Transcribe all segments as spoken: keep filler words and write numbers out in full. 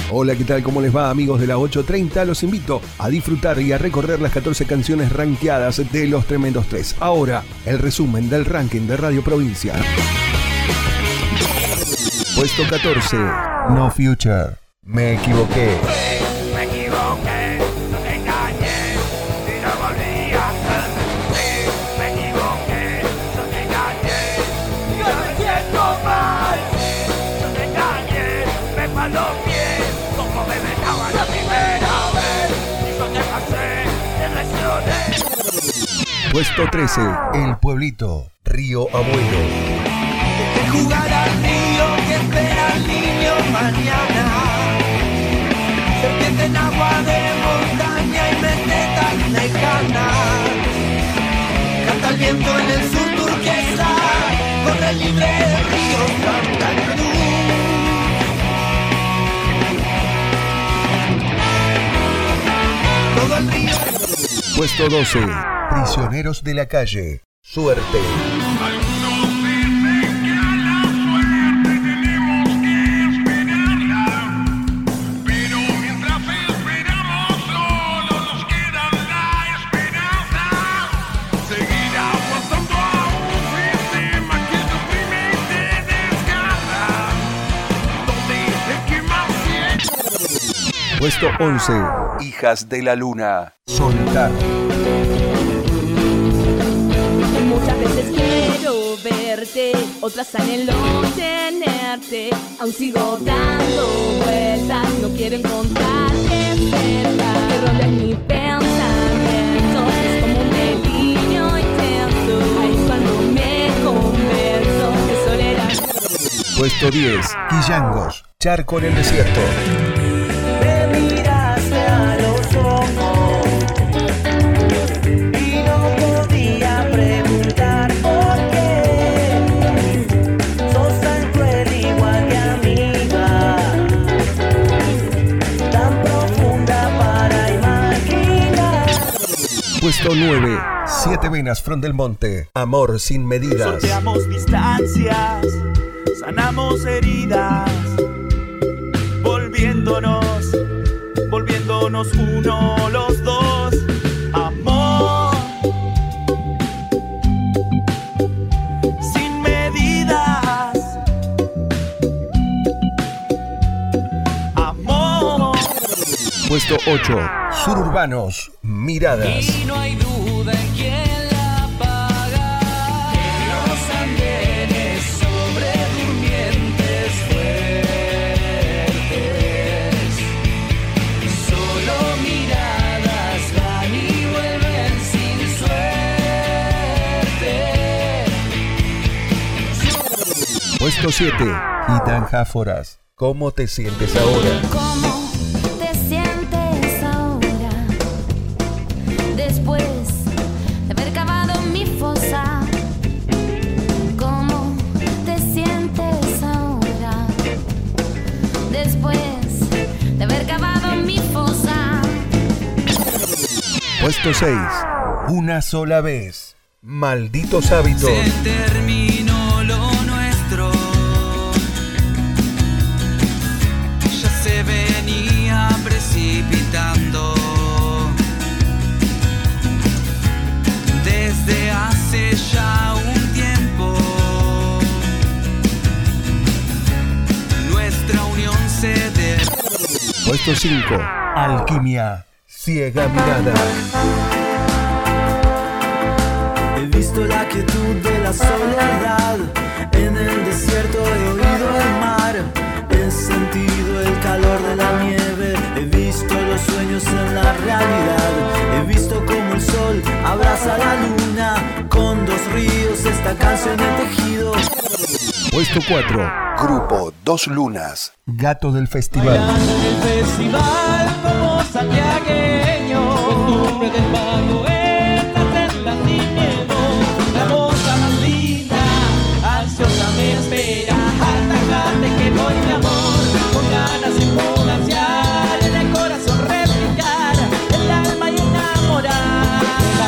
Hola, ¿qué tal? ¿Cómo les va, amigos de la ocho treinta? Los invito a disfrutar y a recorrer las catorce canciones rankeadas de Los Tremendos Tres. Ahora, el resumen del ranking de Radio Provincia. Puesto catorce, No Future. Me equivoqué. Me equivoqué, no te engañé, y no volví a ser. Sí, me equivoqué, no te engañé, yo me siento mal. No te engañé, me faló bien, como me besaba la primera vez, y yo te casé, te lesioné. Puesto trece, El Pueblito, Río Abuelo. De jugar al río que espera al niño mañana. Serpiente en agua de montaña y mesetas lejanas. Canta el viento en el sur turquesa, corre libre el río Santa Cruz. Todo el río. Puesto doce, Prisioneros de la Calle, Suerte. Puesto once, Hijas de la Luna, Soltar. Muchas veces quiero verte, otras anhelo tenerte. Aún sigo dando vueltas, no quiero encontrarte cerca. Que rondes mi pensamiento, es como un delirio intenso. Ahí es cuando me converso de soledad. Puesto diez, Quillangos, Charco en el Desierto. Me miraste a los ojos y no podía preguntar por qué. Sos tan cruel igual que amiga, tan profunda para imaginar. Puesto nueve, Siete Venas, Front del Monte, Amor sin medidas. Sorteamos distancias, sanamos heridas, volviéndonos, volviéndonos uno los dos. Amor sin medidas. Amor. Puesto ocho, Suburbanos, Miradas. Y no hay duda en quién la paga. Los andenes sobre durmientes fuertes. Solo miradas van y vuelven sin suerte. Puesto siete, Gitanjáforas, ¿cómo te sientes ahora? ¿Cómo te sientes ahora? Después de haber cavado mi fosa. ¿Cómo te sientes ahora? Después de haber cavado mi fosa. Puesto seis, Una sola vez, Malditos Hábitos. Se terminó lo nuestro. Ya se venía precipitando. Desde hace ya un tiempo. Nuestra unión se de... Puesto cinco, Alquimia, Ciega Mirada. He visto la quietud de la soledad. En el desierto he oído el mar. He sentido el calor de la nieve. He visto los sueños en la realidad. He visto como el sol abraza la luna. Con dos ríos esta canción he tejido. Puesto cuatro, Grupo Dos Lunas, Gato del Festival. Bailando en el festival como santiagueño. Costumbre del pago es hacerla sin miedo. La moza más linda, ansiosa me espera. Atajante que voy mi amor, con ganas de potenciar. En el corazón replicar, el alma y enamorar.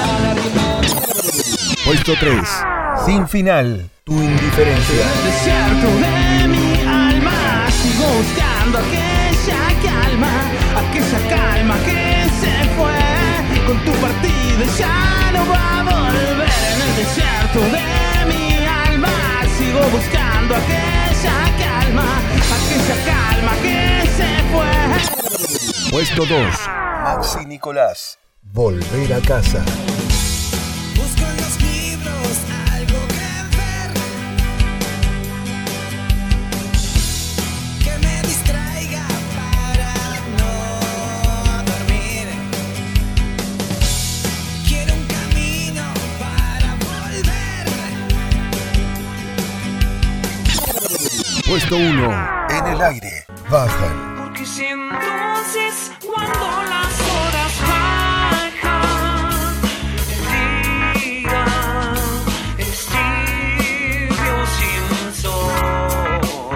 Puesto tres, Sin Final, Tu Indiferencia. El desierto de mi alma, sigo buscando aquella aquella calma, aquella calma que se fue con tu partida y ya no va a volver. En el desierto de mi alma sigo buscando aquella calma, aquella calma que se fue. Puesto dos. Maxi Nicolás. Volver a casa. Busco en los libros algo que ver, que me distraiga para no dormir. Quiero un camino para volver. Puesto uno. En el aire. Bajan. Porque si entonces cuando las horas bajan, el día es tibio sin sol.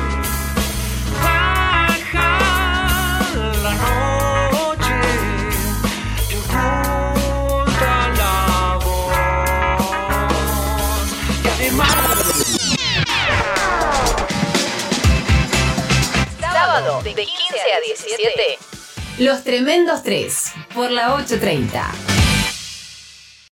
Baja la noche y oculta la voz. Y además Sábado de quince a diecisiete, Los Tremendos tres, por la ocho treinta.